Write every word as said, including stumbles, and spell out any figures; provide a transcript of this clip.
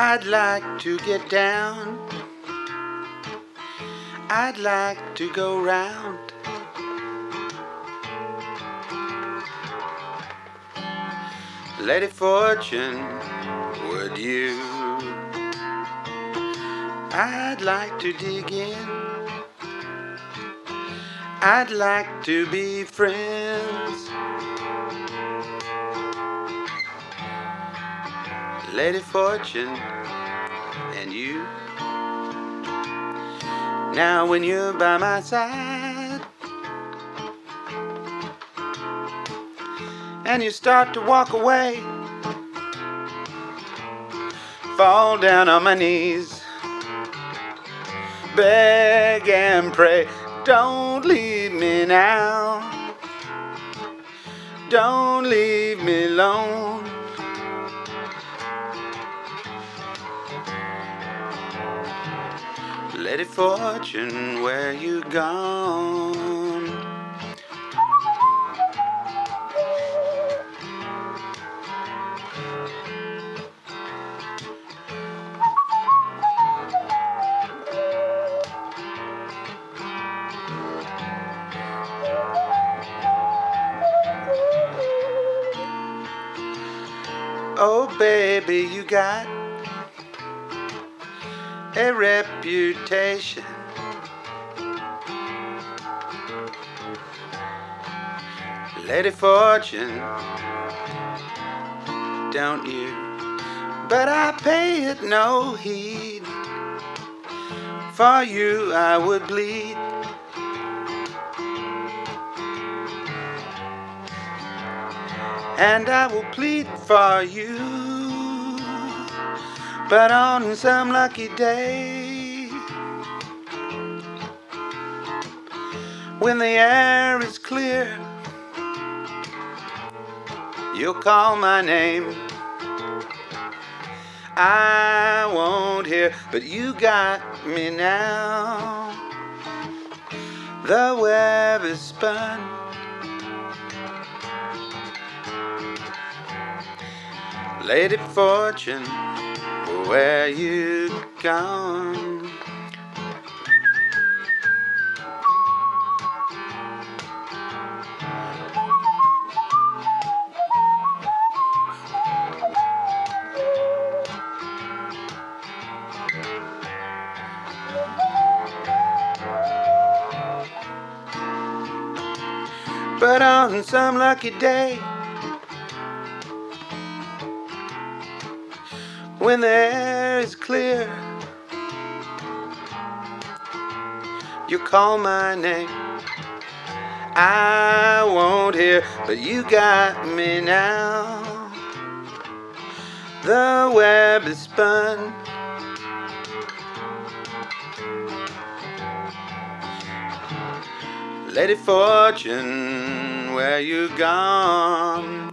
I'd like to get down. I'd like to go round. Lady Fortune, would you? I'd like to dig in. I'd like to be friends. Lady Fortune and you. Now when you're by my side and you start to walk away, fall down on my knees, beg and pray, don't leave me now, don't leave me alone. Lady Fortune, where you gone? Oh baby, you got a reputation. Lady Fortune, don't you? But I pay it no heed. For you I would bleed. And I will plead for you. But on some lucky day, when the air is clear, you'll call my name. I won't hear, but you got me now. The web is spun. Lady Fortune, where you gone? But on some lucky day, when the air is clear, you call my name. I won't hear, but you got me now. The web is spun. Lady Fortune, where you gone?